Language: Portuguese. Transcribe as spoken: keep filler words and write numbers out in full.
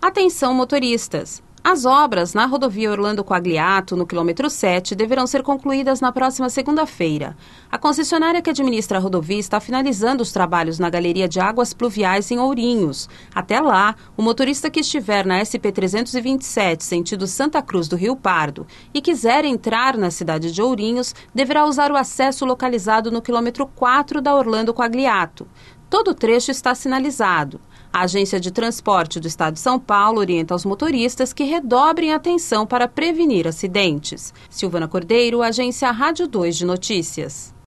Atenção, motoristas! As obras na rodovia Orlando Quagliato, no quilômetro sete, deverão ser concluídas na próxima segunda-feira. A concessionária que administra a rodovia está finalizando os trabalhos na galeria de águas pluviais em Ourinhos. Até lá, o motorista que estiver na S P trezentos e vinte e sete, sentido Santa Cruz do Rio Pardo, e quiser entrar na cidade de Ourinhos, deverá usar o acesso localizado no quilômetro quatro da Orlando Quagliato. Todo o trecho está sinalizado. A Agência de Transporte do Estado de São Paulo orienta aos motoristas que redobrem a atenção para prevenir acidentes. Silvana Cordeiro, Agência Rádio dois de Notícias.